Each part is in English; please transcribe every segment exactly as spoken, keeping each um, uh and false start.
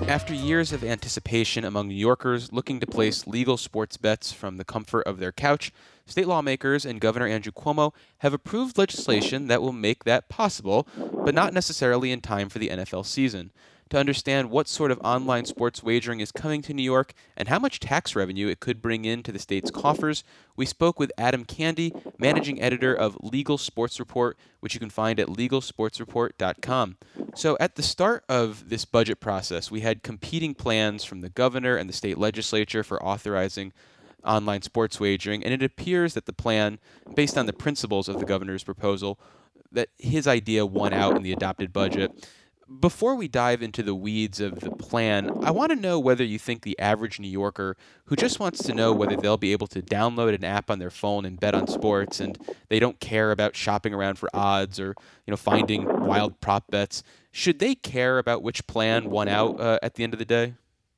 After years of anticipation among New Yorkers looking to place legal sports bets from the comfort of their couch, state lawmakers and Governor Andrew Cuomo have approved legislation that will make that possible, but not necessarily in time for the N F L season. To understand what sort of online sports wagering is coming to New York and how much tax revenue it could bring into the state's coffers, we spoke with Adam Candy, managing editor of Legal Sports Report, which you can find at legal sports report dot com. So at the start of this budget process, we had competing plans from the governor and the state legislature for authorizing online sports wagering, and it appears that the plan, based on the principles of the governor's proposal, that his idea won out in the adopted budget. Before we dive into the weeds of the plan, I want to know whether you think the average New Yorker who just wants to know whether they'll be able to download an app on their phone and bet on sports, and they don't care about shopping around for odds or, you know, finding wild prop bets, should they care about which plan won out uh, at the end of the day?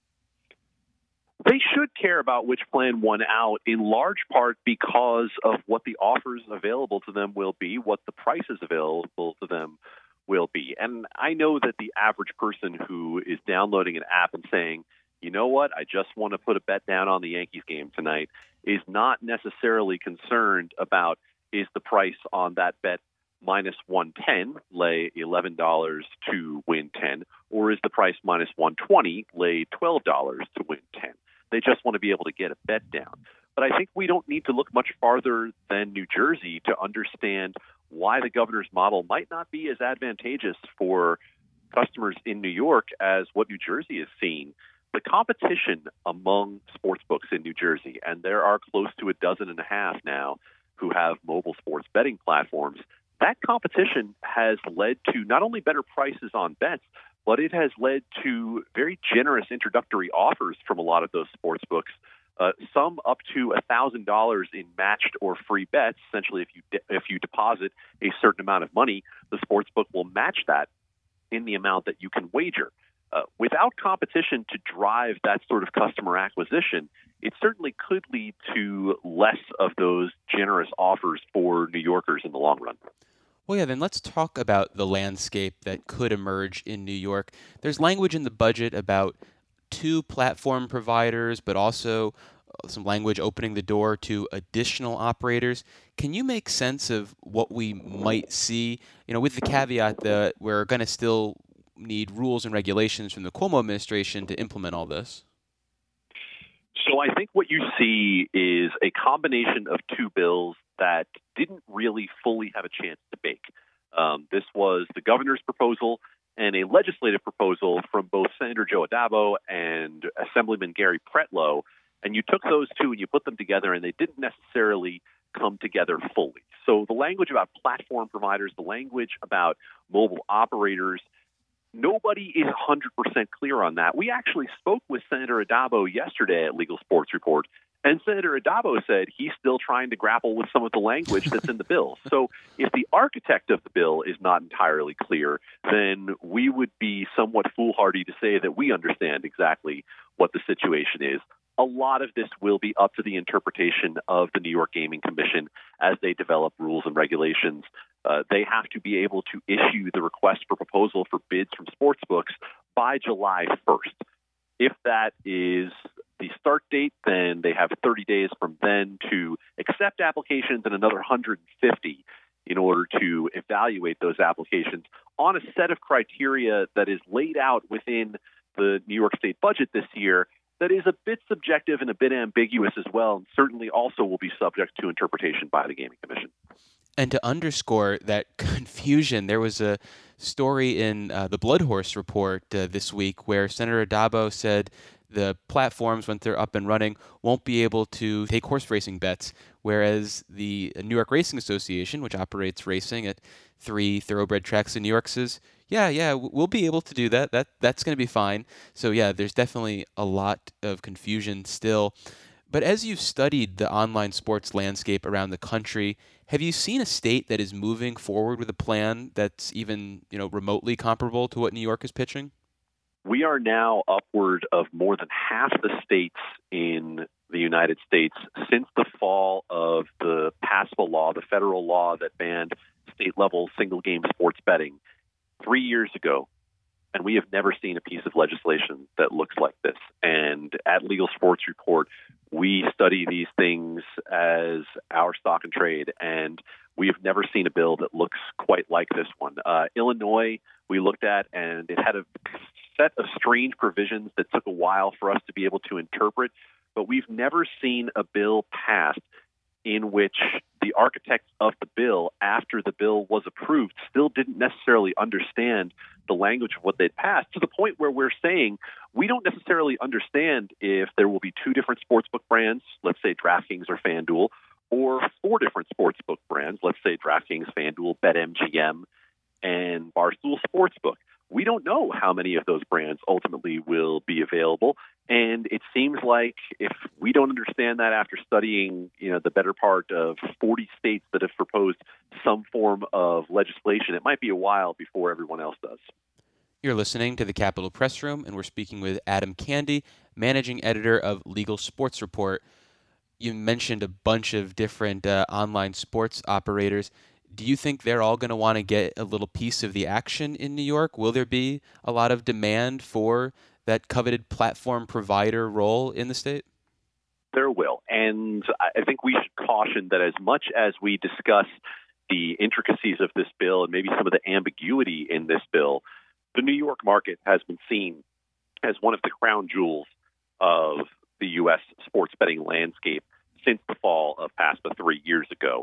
They should care about which plan won out, in large part because of what the offers available to them will be, what the prices available to them will be. And I know that the average person who is downloading an app and saying, you know what, I just want to put a bet down on the Yankees game tonight, is not necessarily concerned about, is the price on that bet minus one ten, lay eleven dollars to win ten, or is the price minus one twenty, lay twelve dollars to win ten. They just want to be able to get a bet down. But I think we don't need to look much farther than New Jersey to understand why the governor's model might not be as advantageous for customers in New York as what New Jersey is seeing. The competition among sports books in New Jersey, and there are close to a dozen and a half now who have mobile sports betting platforms, that competition has led to not only better prices on bets, but it has led to very generous introductory offers from a lot of those sports books. Uh, some up to one thousand dollars in matched or free bets. Essentially, if you de- if you deposit a certain amount of money, the sportsbook will match that in the amount that you can wager. Uh, without competition to drive that sort of customer acquisition, it certainly could lead to less of those generous offers for New Yorkers in the long run. Well, yeah, then let's talk about the landscape that could emerge in New York. There's language in the budget about two platform providers, but also some language opening the door to additional operators. Can you make sense of what we might see, you know, with the caveat that we're going to still need rules and regulations from the Cuomo administration to implement all this? So I think what you see is a combination of two bills that didn't really fully have a chance to bake. Um, this was the governor's proposal and a legislative proposal from both Senator Joe Addabbo and Assemblyman Gary Pretlow, and you took those two and you put them together, and they didn't necessarily come together fully. So the language about platform providers, the language about mobile operators, nobody is one hundred percent clear on that. We actually spoke with Senator Addabbo yesterday at Legal Sports Report, and Senator Addabbo said he's still trying to grapple with some of the language that's in the bill. So if the architect of the bill is not entirely clear, then we would be somewhat foolhardy to say that we understand exactly what the situation is. A lot of this will be up to the interpretation of the New York Gaming Commission as they develop rules and regulations. Uh, they have to be able to issue the request for proposal for bids from sports books by July first. If that is the start date, then they have thirty days from then to accept applications and another one hundred fifty in order to evaluate those applications on a set of criteria that is laid out within the New York State budget this year that is a bit subjective and a bit ambiguous as well, and certainly also will be subject to interpretation by the Gaming Commission. And to underscore that confusion, there was a story in uh, the Blood Horse report uh, this week where Senator Addabbo said the platforms, once they're up and running, won't be able to take horse racing bets, whereas the New York Racing Association, which operates racing at three thoroughbred tracks in New York, says, yeah, yeah, we'll be able to do that. That That's going to be fine. So, yeah, there's definitely a lot of confusion still. But as you've studied the online sports landscape around the country, have you seen a state that is moving forward with a plan that's even, you know, remotely comparable to what New York is pitching? We are now upward of more than half the states in the United States since the fall of the PASPA law, the federal law that banned state-level single-game sports betting three years ago. And we have never seen a piece of legislation that looks like this. And at Legal Sports Report, we study these things as our stock and trade, and we have never seen a bill that looks quite like this one. Uh, Illinois, we looked at, and it had a set of strange provisions that took a while for us to be able to interpret, but we've never seen a bill passed in which the architects of the bill, after the bill was approved, still didn't necessarily understand the language of what they'd passed, to the point where we're saying we don't necessarily understand if there will be two different sportsbook brands, let's say DraftKings or FanDuel, or four different sportsbook brands, let's say DraftKings, FanDuel, BetMGM, and Barstool Sportsbook. We don't know how many of those brands ultimately will be available, and it seems like if we don't understand that after studying, you know, the better part of forty states that have proposed some form of legislation, it might be a while before everyone else does. You're listening to the Capitol Press Room, and we're speaking with Adam Candee, managing editor of Legal Sports Report. You mentioned a bunch of different uh, online sports operators. Do you think they're all going to want to get a little piece of the action in New York? Will there be a lot of demand for that coveted platform provider role in the state? There will. And I think we should caution that as much as we discuss the intricacies of this bill and maybe some of the ambiguity in this bill, the New York market has been seen as one of the crown jewels of the U S sports betting landscape since the fall of PASPA three years ago.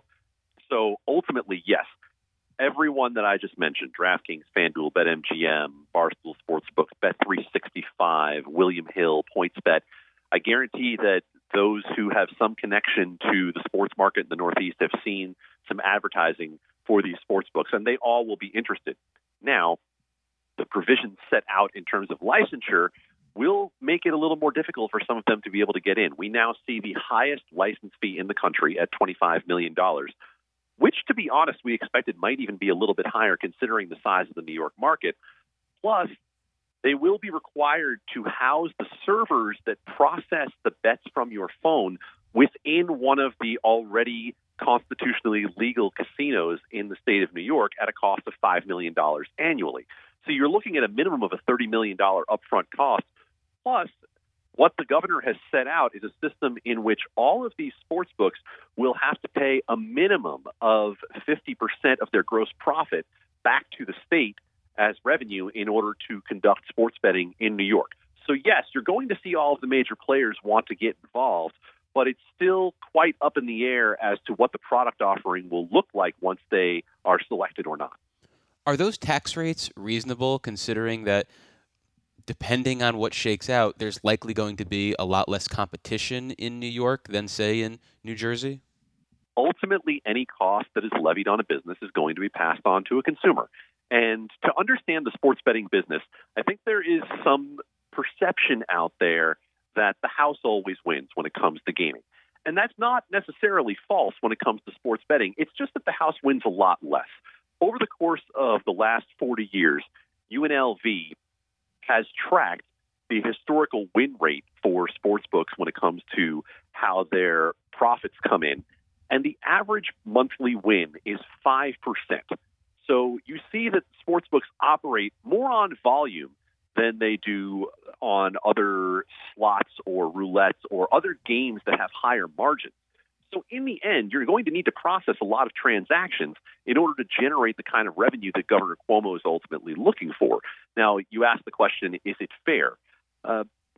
So ultimately, yes, everyone that I just mentioned, DraftKings, FanDuel, BetMGM, Barstool Sportsbook, Bet three sixty-five, William Hill, PointsBet, I guarantee that those who have some connection to the sports market in the Northeast have seen some advertising for these sports books, and they all will be interested. Now, the provisions set out in terms of licensure will make it a little more difficult for some of them to be able to get in. We now see the highest license fee in the country at twenty-five million dollars, which, to be honest, we expected might even be a little bit higher considering the size of the New York market. Plus, they will be required to house the servers that process the bets from your phone within one of the already constitutionally legal casinos in the state of New York at a cost of five million dollars annually. So you're looking at a minimum of a thirty million dollars upfront cost. Plus, what the governor has set out is a system in which all of these sports books will have to pay a minimum of fifty percent of their gross profit back to the state as revenue in order to conduct sports betting in New York. So yes, you're going to see all of the major players want to get involved, but it's still quite up in the air as to what the product offering will look like once they are selected or not. Are those tax rates reasonable, considering that depending on what shakes out, there's likely going to be a lot less competition in New York than, say, in New Jersey? Ultimately, any cost that is levied on a business is going to be passed on to a consumer. And to understand the sports betting business, I think there is some perception out there that the house always wins when it comes to gaming. And that's not necessarily false when it comes to sports betting. It's just that the house wins a lot less. Over the course of the last forty years, U N L V has tracked the historical win rate for sports books when it comes to how their profits come in. And the average monthly win is five percent. So you see that sports books operate more on volume than they do on other slots or roulettes or other games that have higher margins. So in the end, you're going to need to process a lot of transactions in order to generate the kind of revenue that Governor Cuomo is ultimately looking for. Now, you ask the question, is it fair? Uh,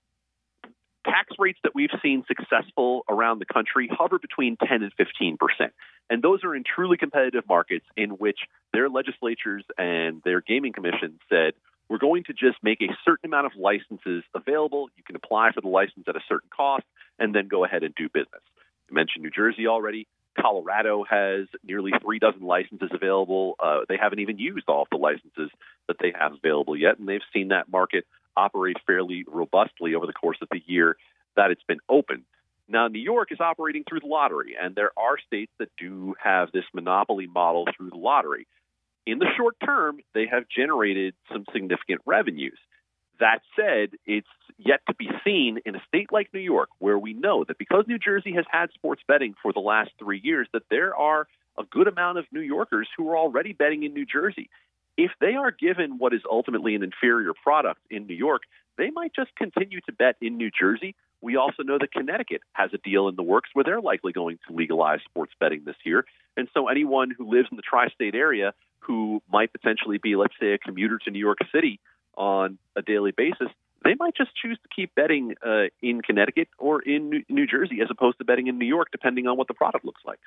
tax rates that we've seen successful around the country hover between ten and fifteen percent. And those are in truly competitive markets in which their legislatures and their gaming commission said, we're going to just make a certain amount of licenses available. You can apply for the license at a certain cost and then go ahead and do business. I mentioned New Jersey already. Colorado has nearly three dozen licenses available. Uh, they haven't even used all of the licenses that they have available yet, and they've seen that market operate fairly robustly over the course of the year that it's been open. Now, New York is operating through the lottery, and there are states that do have this monopoly model through the lottery. In the short term, they have generated some significant revenues. That said, it's yet to be seen in a state like New York, where we know that because New Jersey has had sports betting for the last three years, that there are a good amount of New Yorkers who are already betting in New Jersey. if they are given what is ultimately an inferior product in New York, they might just continue to bet in New Jersey. We also know that Connecticut has a deal in the works where they're likely going to legalize sports betting this year. And so anyone who lives in the tri-state area who might potentially be, let's say, a commuter to New York City on a daily basis, they might just choose to keep betting uh, in Connecticut or in New Jersey as opposed to betting in New York, depending on what the product looks like.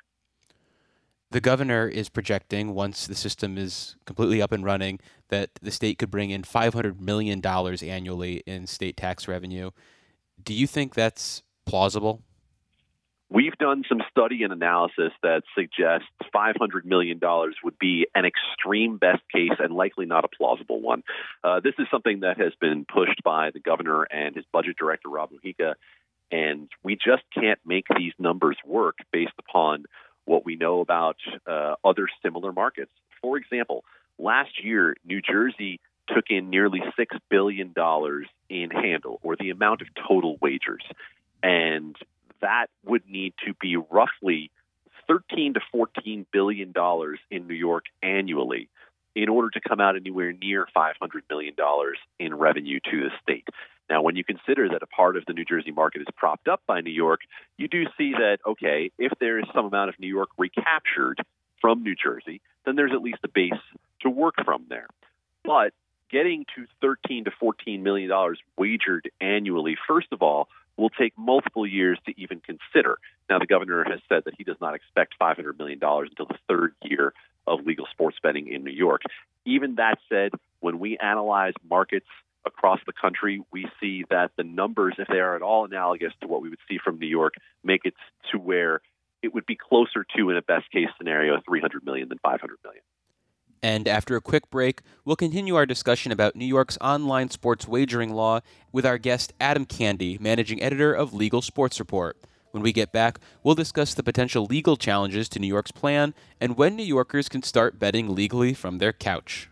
The governor is projecting, once the system is completely up and running, that the state could bring in five hundred million dollars annually in state tax revenue. Do you think that's plausible? We've done some study and analysis that suggests five hundred million dollars would be an extreme best case and likely not a plausible one. Uh, this is something that has been pushed by the governor and his budget director, Rob Mujica, and we just can't make these numbers work based upon what we know about uh, other similar markets. For example, last year, New Jersey took in nearly six billion dollars in handle, or the amount of total wagers. And that would need to be roughly thirteen to fourteen billion dollars in New York annually in order to come out anywhere near five hundred million dollars in revenue to the state. Now, when you consider that a part of the New Jersey market is propped up by New York, you do see that, okay, if there is some amount of New York recaptured from New Jersey, then there's at least a base to work from there. But getting to thirteen to fourteen million dollars wagered annually, first of all, will take multiple years to even consider. Now, the governor has said that he does not expect five hundred million dollars until the third year of legal sports betting in New York. Even that said, when we analyze markets across the country, we see that the numbers, if they are at all analogous to what we would see from New York, make it to where it would be closer to, in a best case scenario, three hundred million dollars than five hundred million dollars. And after a quick break, we'll continue our discussion about New York's online sports wagering law with our guest Adam Candee, managing editor of Legal Sports Report. When we get back, we'll discuss the potential legal challenges to New York's plan and when New Yorkers can start betting legally from their couch.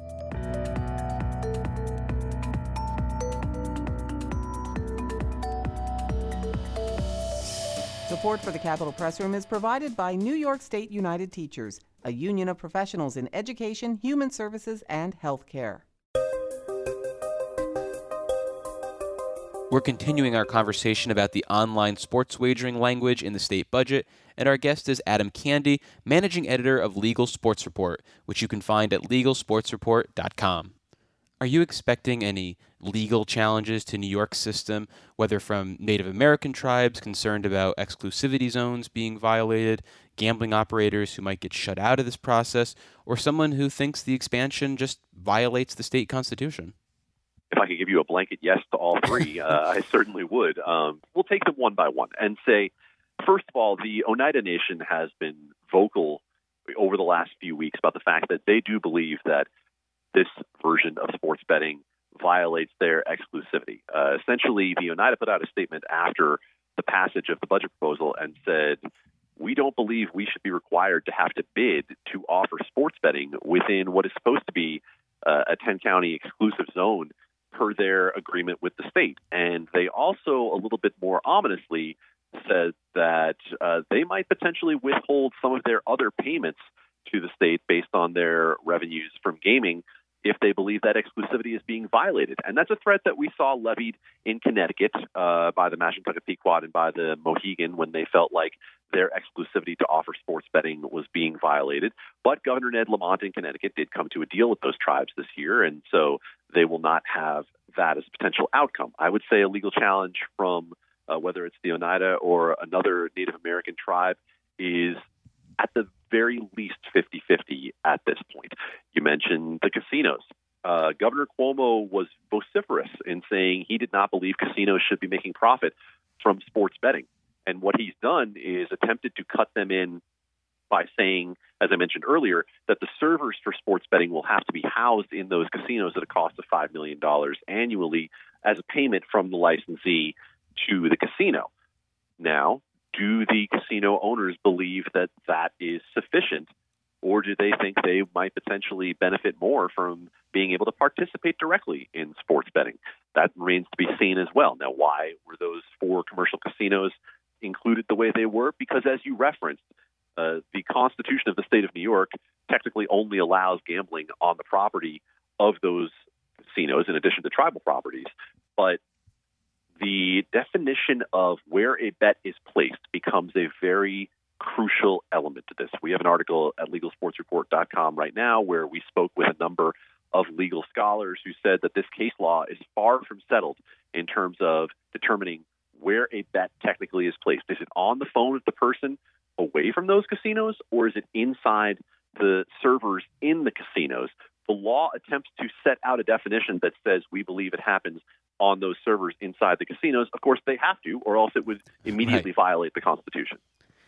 Support for the Capitol Press Room is provided by New York State United Teachers, a union of professionals in education, human services, and health care. We're continuing our conversation about the online sports wagering language in the state budget, and our guest is Adam Candee, managing editor of Legal Sports Report, which you can find at legal sports report dot com. Are you expecting any legal challenges to New York's system, whether from Native American tribes concerned about exclusivity zones being violated, gambling operators who might get shut out of this process, or someone who thinks the expansion just violates the state constitution? If I could give you a blanket yes to all three, uh, I certainly would. Um, we'll take them one by one and say, first of all, the Oneida Nation has been vocal over the last few weeks about the fact that they do believe that this version of sports betting violates their exclusivity. Uh, essentially, the Oneida put out a statement after the passage of the budget proposal and said, we don't believe we should be required to have to bid to offer sports betting within what is supposed to be uh, a ten-county exclusive zone per their agreement with the state. And they also, a little bit more ominously, said that uh, they might potentially withhold some of their other payments to the state based on their revenues from gaming if they believe that exclusivity is being violated. And that's a threat that we saw levied in Connecticut uh, by the Mashantucket Pequot and by the Mohegan when they felt like their exclusivity to offer sports betting was being violated. But Governor Ned Lamont in Connecticut did come to a deal with those tribes this year, and so they will not have that as a potential outcome. I would say a legal challenge from uh, whether it's the Oneida or another Native American tribe is at the very least fifty-fifty at this point. You mentioned the casinos. Uh, Governor Cuomo was vociferous in saying he did not believe casinos should be making profit from sports betting. And what he's done is attempted to cut them in by saying, as I mentioned earlier, that the servers for sports betting will have to be housed in those casinos at a cost of five million dollars annually as a payment from the licensee to the casino. Now, do the casino owners believe that that is sufficient, or do they think they might potentially benefit more from being able to participate directly in sports betting? That remains to be seen as well. Now, why were those four commercial casinos included the way they were? Because as you referenced, Uh, the Constitution of the state of New York technically only allows gambling on the property of those casinos in addition to tribal properties. But the definition of where a bet is placed becomes a very crucial element to this. We have an article at legal sports report dot com right now where we spoke with a number of legal scholars who said that this case law is far from settled in terms of determining where a bet technically is placed. Is it on the phone of the person away from those casinos, or is it inside the servers in the casinos? The law attempts to set out a definition that says we believe it happens on those servers inside the casinos. Of course, they have to, or else it would immediately right. violate the Constitution.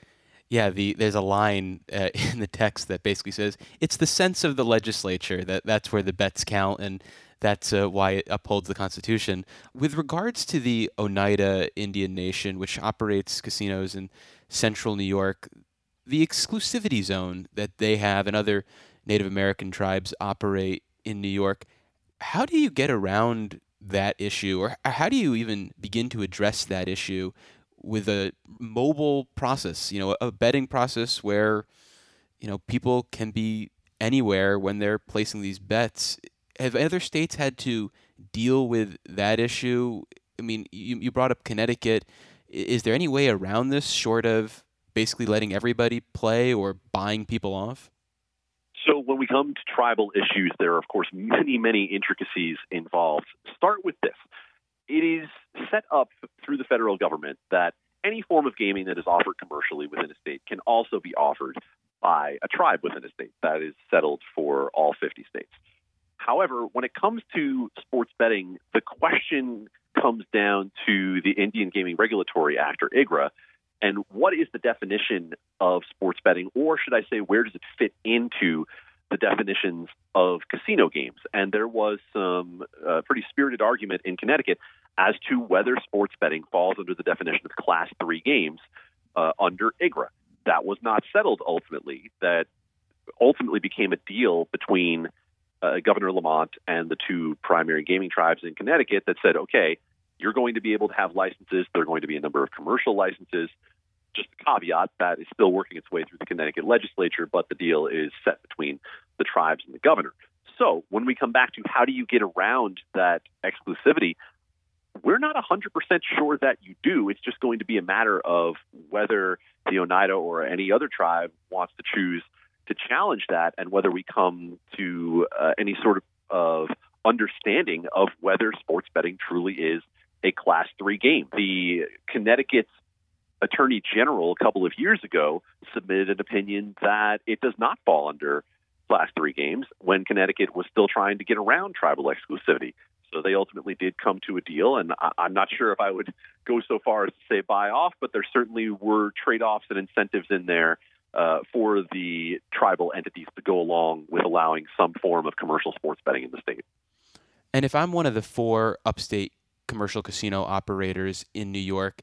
Yeah, the there's a line uh, in the text that basically says it's the sense of the legislature that that's where the bets count, and that's uh, why it upholds the Constitution. With regards to the Oneida Indian Nation, which operates casinos in central New York, the exclusivity zone that they have and other Native American tribes operate in New York, how do you get around that issue, or how do you even begin to address that issue with a mobile process, you know, a betting process where, you know, people can be anywhere when they're placing these bets? Have other states had to deal with that issue? I mean, you, you brought up Connecticut. Is there any way around this short of basically letting everybody play or buying people off? So when we come to tribal issues, there are, of course, many, many intricacies involved. Start with this. It is set up through the federal government that any form of gaming that is offered commercially within a state can also be offered by a tribe within a state. That is settled for all fifty states. However, when it comes to sports betting, the question comes down to the Indian Gaming Regulatory Act, or I G R A, and what is the definition of sports betting, or should I say, where does it fit into the definitions of casino games? And there was some uh, pretty spirited argument in Connecticut as to whether sports betting falls under the definition of Class three games uh, under I G R A. That was not settled ultimately. That ultimately became a deal between uh, Governor Lamont and the two primary gaming tribes in Connecticut that said, okay, you're going to be able to have licenses. There are going to be a number of commercial licenses. Just a caveat, that is still working its way through the Connecticut legislature, but the deal is set between the tribes and the governor. So when we come back to how do you get around that exclusivity, we're not one hundred percent sure that you do. It's just going to be a matter of whether the Oneida or any other tribe wants to choose to challenge that, and whether we come to uh, any sort of, of understanding of whether sports betting truly is a Class three game. The Connecticut's Attorney General a couple of years ago submitted an opinion that it does not fall under Class three games when Connecticut was still trying to get around tribal exclusivity. So they ultimately did come to a deal, and I- I'm not sure if I would go so far as to say buy off, but there certainly were trade-offs and incentives in there uh, for the tribal entities to go along with allowing some form of commercial sports betting in the state. And if I'm one of the four upstate commercial casino operators in New York,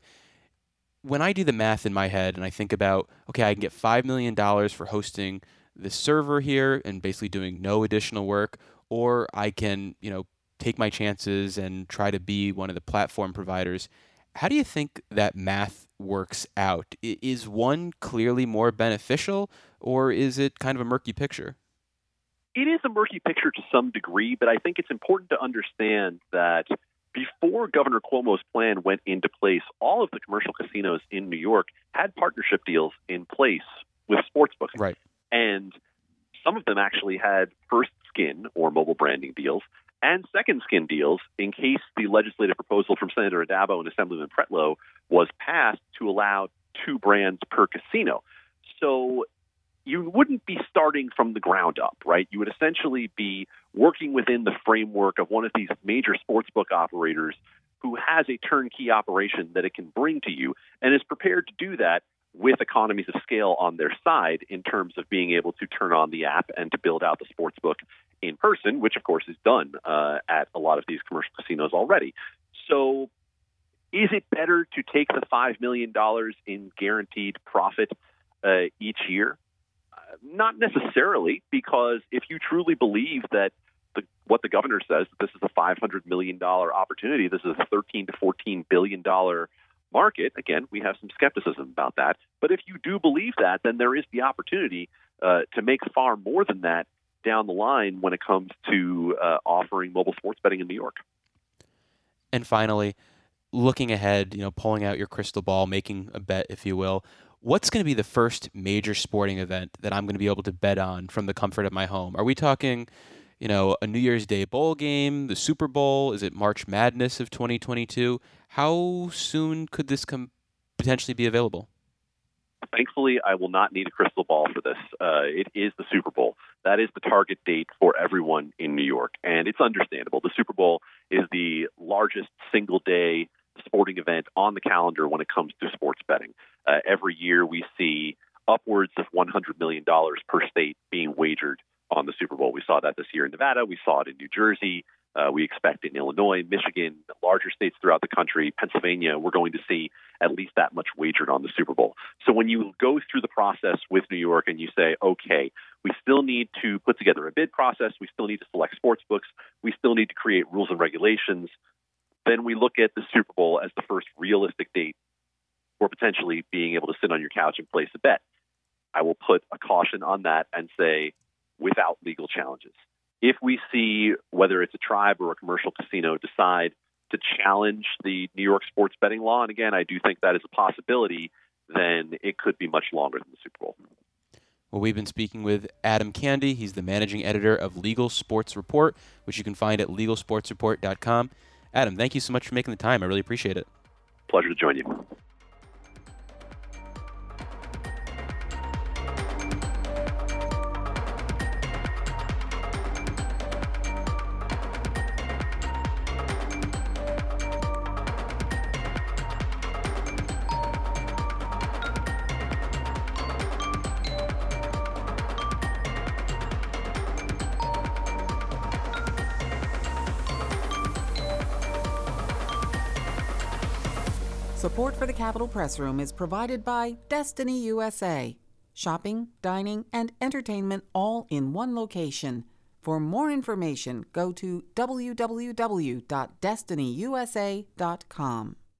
when I do the math in my head and I think about, okay, I can get five million dollars for hosting this server here and basically doing no additional work, or I can, you know, take my chances and try to be one of the platform providers. How do you think that math works out? Is one clearly more beneficial, or is it kind of a murky picture? It is a murky picture to some degree, but I think it's important to understand that before Governor Cuomo's plan went into place, all of the commercial casinos in New York had partnership deals in place with sportsbooks. Right. And some of them actually had first skin or mobile branding deals and second skin deals in case the legislative proposal from Senator Addabbo and Assemblyman Pretlow was passed to allow two brands per casino. So you wouldn't be starting from the ground up, right? You would essentially be working within the framework of one of these major sportsbook operators who has a turnkey operation that it can bring to you and is prepared to do that with economies of scale on their side in terms of being able to turn on the app and to build out the sportsbook in person, which of course is done uh, at a lot of these commercial casinos already. So is it better to take the five million dollars in guaranteed profit uh, each year? Not necessarily, because if you truly believe that the, what the governor says, that this is a five hundred million dollars opportunity, this is a thirteen to fourteen billion dollars market, again, we have some skepticism about that. But if you do believe that, then there is the opportunity uh, to make far more than that down the line when it comes to uh, offering mobile sports betting in New York. And finally, looking ahead, you know, pulling out your crystal ball, making a bet, if you will, what's going to be the first major sporting event that I'm going to be able to bet on from the comfort of my home? Are we talking, you know, a New Year's Day bowl game, the Super Bowl? Is it March Madness of twenty twenty-two? How soon could this come potentially be available? Thankfully, I will not need a crystal ball for this. Uh, it is the Super Bowl. That is the target date for everyone in New York, and it's understandable. The Super Bowl is the largest single-day sporting event on the calendar when it comes to sports betting. Uh, every year we see upwards of one hundred million dollars per state being wagered on the Super Bowl. We saw that this year in Nevada. We saw it in New Jersey. Uh, we expect in Illinois, Michigan, larger states throughout the country, Pennsylvania, we're going to see at least that much wagered on the Super Bowl. So when you go through the process with New York and you say, okay, we still need to put together a bid process, we still need to select sports books, we still need to create rules and regulations, then we look at the Super Bowl as the first realistic date for potentially being able to sit on your couch and place a bet. I will put a caution on that and say, without legal challenges. If we see whether it's a tribe or a commercial casino decide to challenge the New York sports betting law, and again, I do think that is a possibility, then it could be much longer than the Super Bowl. Well, we've been speaking with Adam Candee. He's the managing editor of Legal Sports Report, which you can find at legal sports report dot com. Adam, thank you so much for making the time. I really appreciate it. Pleasure to join you. Support for the Capitol Press Room is provided by Destiny U S A. Shopping, dining, and entertainment all in one location. For more information, go to w w w dot destiny u s a dot com.